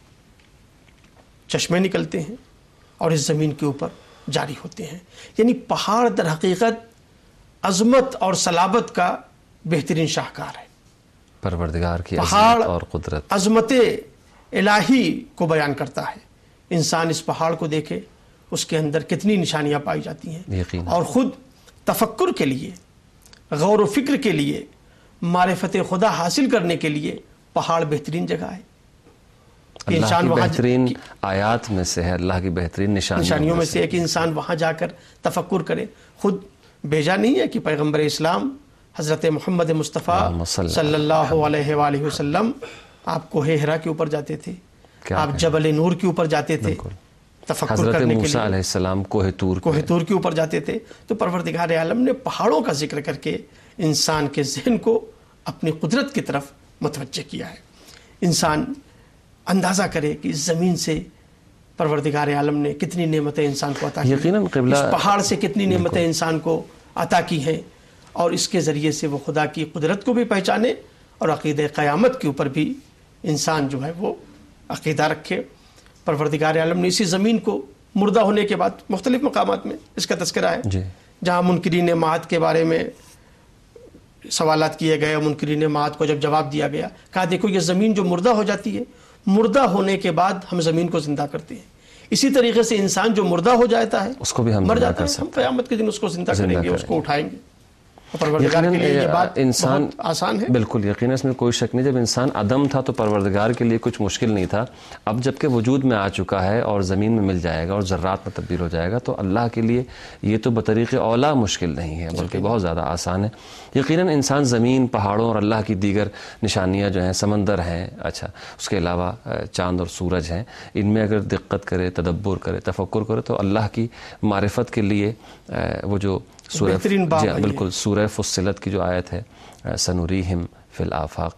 چشمے نکلتے ہیں اور اس زمین کے اوپر جاری ہوتے ہیں۔ یعنی پہاڑ در حقیقت عظمت اور صلابت کا بہترین شاہکار ہے۔ پروردگار کی پہاڑ عظمت اور قدرت، عظمت الہی کو بیان کرتا ہے۔ انسان اس پہاڑ کو دیکھے، اس کے اندر کتنی نشانیاں پائی جاتی ہیں، یقیناً، اور اور خود تفکر کے لیے، غور و فکر کے لیے، معرفت خدا حاصل کرنے کے لیے پہاڑ بہترین جگہ ہے۔ اللہ انسان کی وہاں بہترین آیات میں سے ہے، اللہ کی بہترین نشانیوں میں سے ہے کہ انسان وہاں جا کر تفکر کرے۔ خود بھیجا نہیں ہے کہ پیغمبر اسلام حضرت محمد مصطفیٰ صلی اللہ علیہ وآلہ وسلم آپ کوہ ہرا کے اوپر جاتے تھے، آپ جبل نور کے اوپر جاتے تھے تفکر حضرت کرنے کے موسیٰ لیے، علیہ السلام کوہ طور کوہ طور کے اوپر جاتے تھے۔ تو پروردگار عالم نے پہاڑوں کا ذکر کر کے انسان کے ذہن کو اپنی قدرت کی طرف متوجہ کیا ہے۔ انسان اندازہ کرے کہ اس زمین سے پروردگار عالم نے کتنی نعمتیں انسان کو عطا کی، یقیناً قبلہ اس پہاڑ سے کتنی نعمتیں انسان کو عطا کی ہیں، اور اس کے ذریعے سے وہ خدا کی قدرت کو بھی پہچانے اور عقیدہ قیامت کے اوپر بھی انسان جو ہے وہ عقیدہ رکھے۔ پروردگار عالم نے اسی زمین کو مردہ ہونے کے بعد مختلف مقامات میں اس کا تذکرہ ہے، جی، جہاں منکرین معاد کے بارے میں سوالات کیے گئے، منکرین معاد کو جب جواب دیا گیا، کہا دیکھو یہ زمین جو مردہ ہو جاتی ہے، مردہ ہونے کے بعد ہم زمین کو زندہ کرتے ہیں، اسی طریقے سے انسان جو مردہ ہو جاتا ہے اس کو بھی ہم مر زندہ جاتا کر ہے، ہم سکتے قیامت کے دن اس کو زندہ زندہ کریں گے، اس کریں کو اٹھائیں گے۔ پروردگار کے لیے یہ بات انسان بہت آسان ہے۔ بالکل یقین، اس میں کوئی شک نہیں۔ جب انسان عدم تھا تو پروردگار کے لیے کچھ مشکل نہیں تھا، اب جب کہ وجود میں آ چکا ہے اور زمین میں مل جائے گا اور ذرات میں تبدیل ہو جائے گا، تو اللہ کے لیے یہ تو بطریق اولا مشکل نہیں ہے بلکہ بہت زیادہ آسان ہے۔ یقیناً انسان زمین، پہاڑوں اور اللہ کی دیگر نشانیاں جو ہیں، سمندر ہیں، اچھا اس کے علاوہ چاند اور سورج ہیں، ان میں اگر دقت کرے، تدبر کرے، تفکر کرے تو اللہ کی معرفت کے لیے وہ جو سورہ بہترین باب جی ہے بالکل سورہ فصلت کی جو آیت ہے، سنوریہم فی الآفاق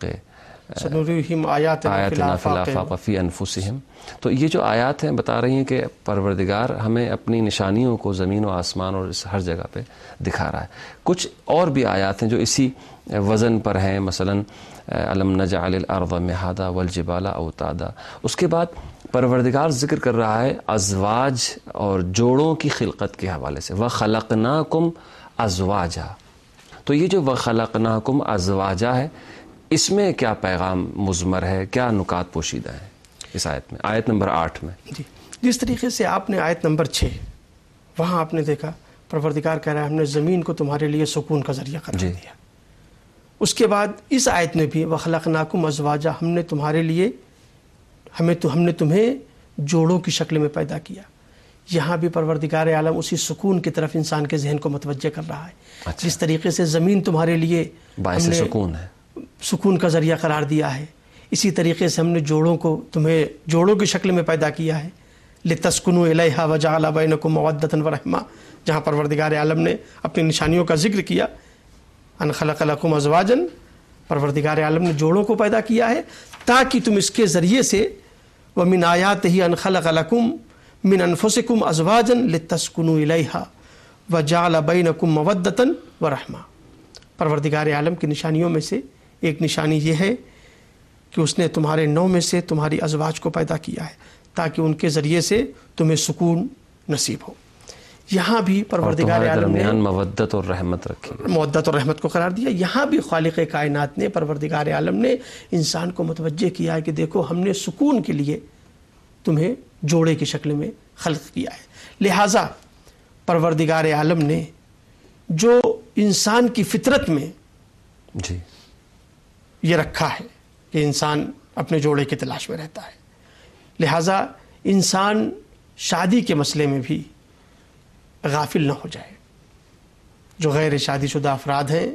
سنوریہم آیاتنا فی الآفاق فی انفسہم، تو یہ جو آیات ہیں بتا رہی ہیں کہ پروردگار ہمیں اپنی نشانیوں کو زمین و آسمان اور اس ہر جگہ پہ دکھا رہا ہے۔ کچھ اور بھی آیات ہیں جو اسی وزن پر ہیں، مثلا الم نجعل الارض مہادا والجبال اوتادا۔ اس کے بعد پروردگار ذکر کر رہا ہے ازواج اور جوڑوں کی خلقت کے حوالے سے، وَخَلَقْنَاكُمْ أَزْوَاجًا۔ تو یہ جو وَخَلَقْنَاكُمْ أَزْوَاجًا ہے، اس میں کیا پیغام مضمر ہے، کیا نکات پوشیدہ ہے اس آیت میں، آیت نمبر آٹھ میں؟ جی، جس طریقے سے آپ نے آیت نمبر چھ وہاں آپ نے دیکھا پروردگار کہہ رہا ہے ہم نے زمین کو تمہارے لیے سکون کا ذریعہ قرار جی دیا۔ اس کے بعد اس آیت میں بھی وَخَلَقْنَاكُمْ أَزْوَاجًا، ہم نے تمہارے لیے ہمیں تو ہم نے تمہیں جوڑوں کی شکل میں پیدا کیا۔ یہاں بھی پروردگار عالم اسی سکون کی طرف انسان کے ذہن کو متوجہ کر رہا ہے۔ اچھا، جس طریقے سے زمین تمہارے لیے باعث ہم نے سکون ہے، سکون کا ذریعہ قرار دیا ہے، اسی طریقے سے ہم نے جوڑوں کو تمہیں جوڑوں کی شکل میں پیدا کیا ہے۔ لِتَسْكُنُوا إِلَيْهَا وَجَعَلَ بَيْنَكُمْ مَوَدَّةً وَرَحْمَةً، جہاں پروردگار عالم نے اپنی نشانیوں کا ذکر کیا، ان خلق لکم ازواجا، پروردگار عالم نے جوڑوں کو پیدا کیا ہے تاکہ تم اس کے ذریعے سے وَمِنْ آیَاتِهِ أَنْ خَلَقَ لَكُمْ مِنْ أَنفُسِكُمْ أَزْوَاجًا لِتَسْكُنُوا إِلَيْهَا وَجَعَلَ بَيْنَكُمْ مَوَدَّةً وَرَحْمَةً۔ پروردگار عالم کی نشانیوں میں سے ایک نشانی یہ ہے کہ اس نے تمہارے نو میں سے تمہاری ازواج کو پیدا کیا ہے تاکہ ان کے ذریعے سے تمہیں سکون نصیب ہو۔ یہاں بھی پروردگار عالم نے درمیان مودت اور رحمت رکھی، مودت اور رحمت کو قرار دیا۔ یہاں بھی خالق کائنات نے، پروردگار عالم نے انسان کو متوجہ کیا ہے کہ دیکھو ہم نے سکون کے لیے تمہیں جوڑے کی شکل میں خلق کیا ہے۔ لہٰذا پروردگار عالم نے جو انسان کی فطرت میں جی یہ رکھا ہے کہ انسان اپنے جوڑے کی تلاش میں رہتا ہے، لہٰذا انسان شادی کے مسئلے میں بھی غافل نہ ہو جائے۔ جو غیر شادی شدہ افراد ہیں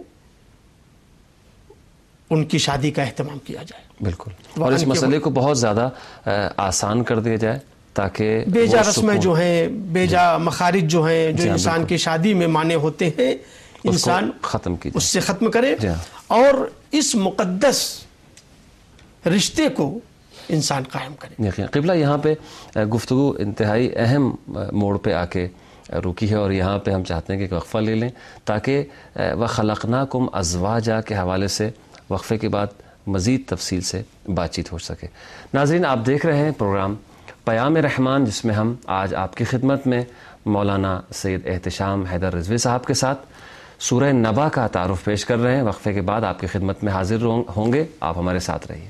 ان کی شادی کا اہتمام کیا جائے، بالکل، اور اس مسئلے کو بہت زیادہ آسان کر دیا جائے تاکہ بیجا رسمیں جو ہیں، بیجا مخارج جو ہیں جو انسان کی شادی میں مانے ہوتے ہیں، انسان ختم کی اس سے ختم کرے اور اس مقدس رشتے کو انسان قائم کرے۔ یقین قبلہ یہاں پہ گفتگو انتہائی اہم موڑ پہ آ کے رکی ہے، اور یہاں پہ ہم چاہتے ہیں کہ ایک وقفہ لے لیں تاکہ وَخَلَقْنَاكُمْ أَزْوَاجًا کے حوالے سے وقفے کے بعد مزید تفصیل سے بات چیت ہو سکے۔ ناظرین، آپ دیکھ رہے ہیں پروگرام پیام رحمان، جس میں ہم آج آپ کی خدمت میں مولانا سید احتشام حیدر رضوی صاحب کے ساتھ سورہ نبا کا تعارف پیش کر رہے ہیں۔ وقفے کے بعد آپ کی خدمت میں حاضر ہوں گے، آپ ہمارے ساتھ رہیے۔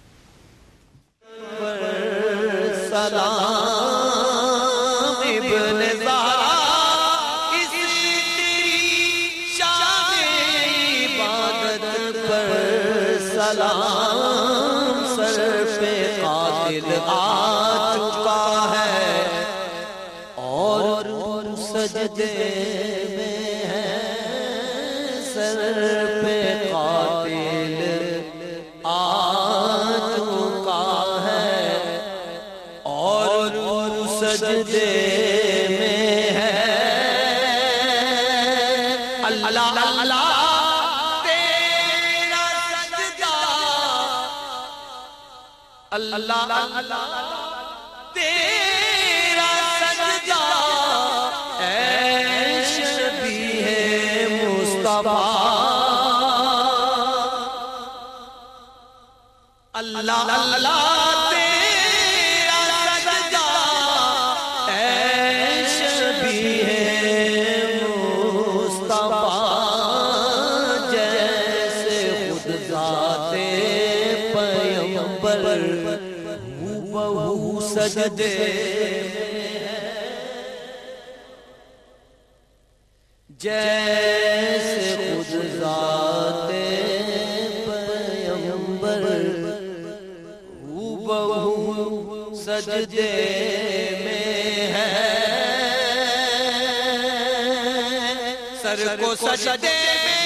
تیرا سجدہ اے شبیہ مصطفیٰ، اللہ اللہ تیرا سجدہ اے شبیہ مصطفیٰ، جیسے خود ذات پیغمبر سجدے جیسے خود ذات پیغمبر ہو بہو سجدے میں ہے، سر کو سجدے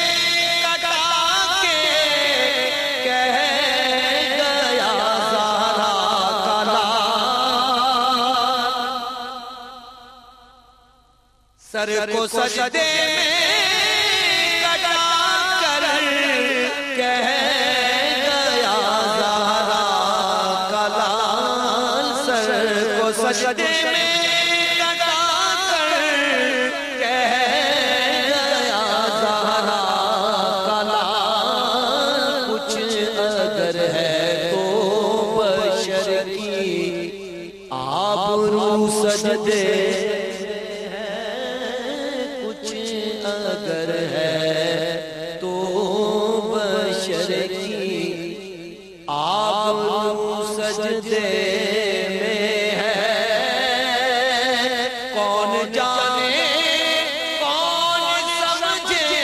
سر کو سجدے میں کٹا کر کہہ گیا زہرا کا لال، سر کو سجدے میں کٹا کر کہہ گیا زہرا کا لال، کچھ اگر ہے تو بشر کی آبرو سجدے اگر ہے تو بشر کی آبرو سجدے میں ہے، کون جانے کون سمجھے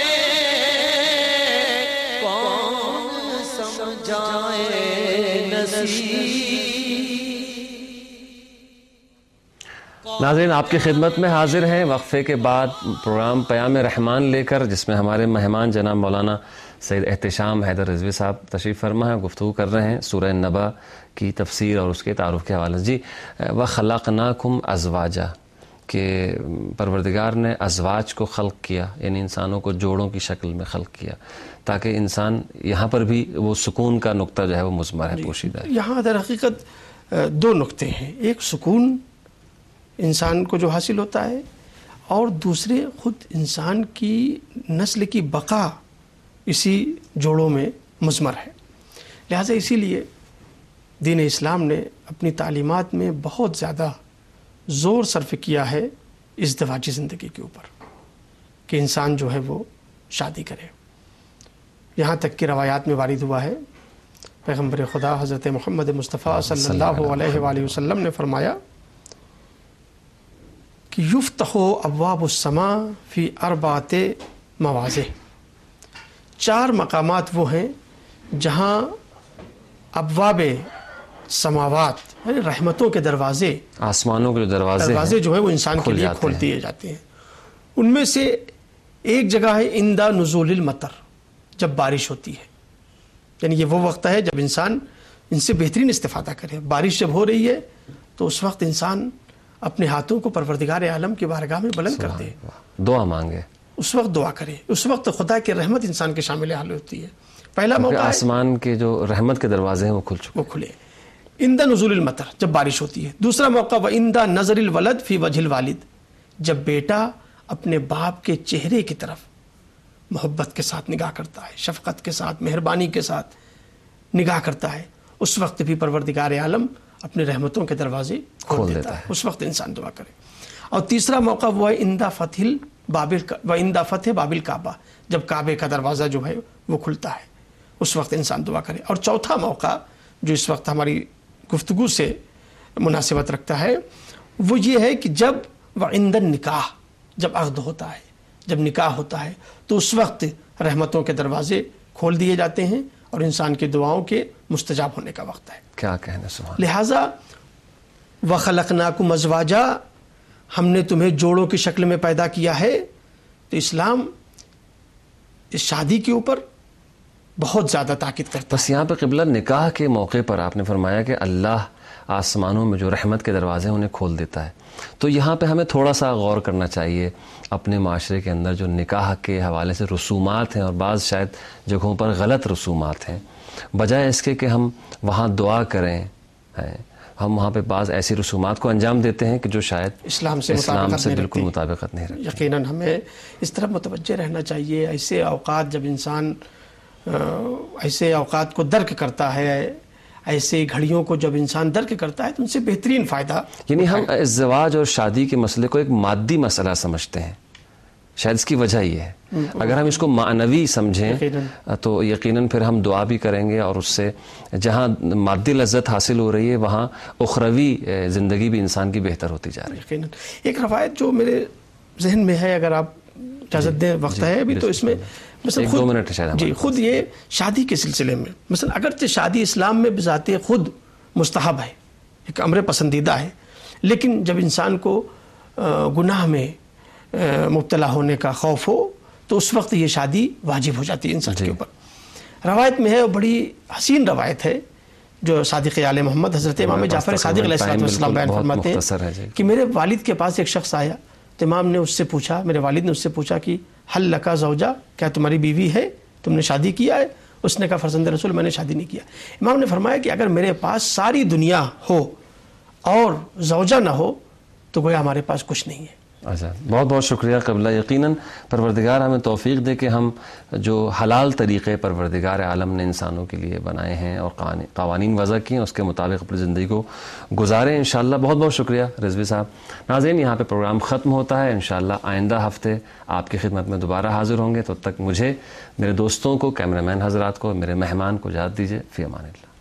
کون سمجھائے نصیب۔ ناظرین، آپ کی خدمت میں حاضر ہیں وقفے کے بعد پروگرام پیام رحمان لے کر، جس میں ہمارے مہمان جناب مولانا سید احتشام حیدر رضوی صاحب تشریف فرما ہیں، گفتگو کر رہے ہیں سورہ نبا کی تفسیر اور اس کے تعارف کے حوالے سے۔ جی، وَخَلَقْنَاكُمْ أَزْوَاجًا کہ پروردگار نے ازواج کو خلق کیا، یعنی انسانوں کو جوڑوں کی شکل میں خلق کیا، تاکہ انسان یہاں پر بھی وہ سکون کا نقطہ جو ہے وہ مضمر ہے، پوشیدہ ہے۔ یہاں در حقیقت دو نقطے ہیں، ایک سکون انسان کو جو حاصل ہوتا ہے، اور دوسرے خود انسان کی نسل کی بقا اسی جوڑوں میں مضمر ہے۔ لہٰذا اسی لیے دین اسلام نے اپنی تعلیمات میں بہت زیادہ زور صرف کیا ہے ازدواجی زندگی کے اوپر، کہ انسان جو ہے وہ شادی کرے۔ یہاں تک کہ روایات میں وارد ہوا ہے، پیغمبر خدا حضرت محمد مصطفیٰ صلی اللہ علیہ وآلہ وسلم نے فرمایا کہ یفتح ابواب السماء فی اربعۃ مواضع، چار مقامات وہ ہیں جہاں ابواب سماوات یعنی رحمتوں کے دروازے، آسمانوں کے دروازے دروازے جو ہیں وہ انسان کے لیے کھول دیے جاتے ہیں۔ ان میں سے ایک جگہ ہے عند نزول المطر، جب بارش ہوتی ہے، یعنی یہ وہ وقت ہے جب انسان ان سے بہترین استفادہ کرے۔ بارش جب ہو رہی ہے تو اس وقت انسان اپنے ہاتھوں کو پروردگار عالم کی بارگاہ میں بلند کر دے, دعا مانگے, اس وقت دعا کرے. اس وقت خدا کی رحمت انسان کے شامل حال ہوتی ہے. پہلا موقع آسمان کے جو رحمت کے دروازے ہیں وہ کھل چکے, وہ کھلے عند نزول المطر, جب بارش ہوتی ہے. دوسرا موقع وعند نظر الولد فی وجہ الوالد, جب بیٹا اپنے باپ کے چہرے کی طرف محبت کے ساتھ نگاہ کرتا ہے, شفقت کے ساتھ, مہربانی کے ساتھ نگاہ کرتا ہے, اس وقت بھی پروردگار عالم اپنے رحمتوں کے دروازے کھول دیتا ہے. اس وقت انسان دعا کرے. اور تیسرا موقع وہ ہے عند فتح بابل و عند فتح بابل کعبہ, جب کعبے کا دروازہ جو ہے وہ کھلتا ہے, اس وقت انسان دعا کرے. اور چوتھا موقع جو اس وقت ہماری گفتگو سے مناسبت رکھتا ہے وہ یہ ہے کہ جب وعند النکاح, جب عقد ہوتا ہے, جب نکاح ہوتا ہے, تو اس وقت رحمتوں کے دروازے کھول دیے جاتے ہیں اور انسان کی دعاؤں کے مستجاب ہونے کا وقت ہے. کیا کہنا سبحان. لہٰذا وَخَلَقْنَاكُمْ أَزْوَاجًا, ہم نے تمہیں جوڑوں کی شکل میں پیدا کیا ہے. تو اسلام اس شادی کے اوپر بہت زیادہ تاکید کرتا ہے. بس یہاں پہ قبلہ نکاح کے موقع پر آپ نے فرمایا کہ اللہ آسمانوں میں جو رحمت کے دروازے ہیں انہیں کھول دیتا ہے. تو یہاں پہ ہمیں تھوڑا سا غور کرنا چاہیے اپنے معاشرے کے اندر جو نکاح کے حوالے سے رسومات ہیں, اور بعض شاید جگہوں پر غلط رسومات ہیں, بجائے اس کے کہ ہم وہاں دعا کریں, ہم وہاں پہ بعض ایسی رسومات کو انجام دیتے ہیں کہ جو شاید اسلام سے اسلام سے بالکل مطابقت نہیں رکھتی. یقیناً ہمیں اس طرف متوجہ رہنا چاہیے. ایسے اوقات جب انسان ایسے اوقات کو درک کرتا ہے, ایسے گھڑیوں کو جب انسان درک کرتا ہے تو ان سے بہترین فائدہ, یعنی ہم ازدواج اور شادی کے مسئلے کو ایک مادی مسئلہ سمجھتے ہیں, شاید اس کی وجہ یہ ہے. اگر ہم اس کو معنوی سمجھیں تو یقیناً پھر ہم دعا بھی کریں گے, اور اس سے جہاں مادی لذت حاصل ہو رہی ہے وہاں اخروی زندگی بھی انسان کی بہتر ہوتی جا رہی ہے. یقیناً ایک روایت جو میرے ذہن میں ہے, اگر آپ اجازت دیں, وقت ہے ابھی تو اس میں مثلا دو منٹ شاید جی خود یہ شادی کے سلسلے میں مثلا اگرچہ شادی اسلام میں بذات خود مستحب ہے, ایک امر پسندیدہ ہے, لیکن جب انسان کو گناہ میں مبتلا ہونے کا خوف ہو تو اس وقت یہ شادی واجب ہو جاتی ہے انسان کے اوپر. روایت میں ہے, بڑی حسین روایت ہے جو صادق آل محمد حضرت امام جعفر صادق علیہ السلام بیان فرماتے ہیں کہ میرے والد کے پاس ایک شخص آیا, تو امام نے اس سے پوچھا, میرے والد نے اس سے پوچھا کہ حل لکا زوجہ, کیا تمہاری بیوی ہے, تم نے شادی کیا ہے؟ اس نے کہا فرزند رسول میں نے شادی نہیں کیا. امام نے فرمایا کہ اگر میرے پاس ساری دنیا ہو اور زوجہ نہ ہو تو گویا ہمارے پاس کچھ نہیں ہے. اچھا, بہت بہت شکریہ قبلہ. یقیناً پروردگار ہمیں توفیق دے کہ ہم جو حلال طریقے پروردگار عالم نے انسانوں کے لیے بنائے ہیں اور قوانین وضع کیے ہیں اس کے مطابق اپنی زندگی کو گزاریں انشاءاللہ. بہت بہت شکریہ رضوی صاحب. ناظرین, یہاں پہ پروگرام ختم ہوتا ہے. انشاءاللہ آئندہ ہفتے آپ کی خدمت میں دوبارہ حاضر ہوں گے. تب تک مجھے, میرے دوستوں کو, کیمرہ مین حضرات کو, میرے مہمان کو اجازت دیجیے. فی امان اللہ.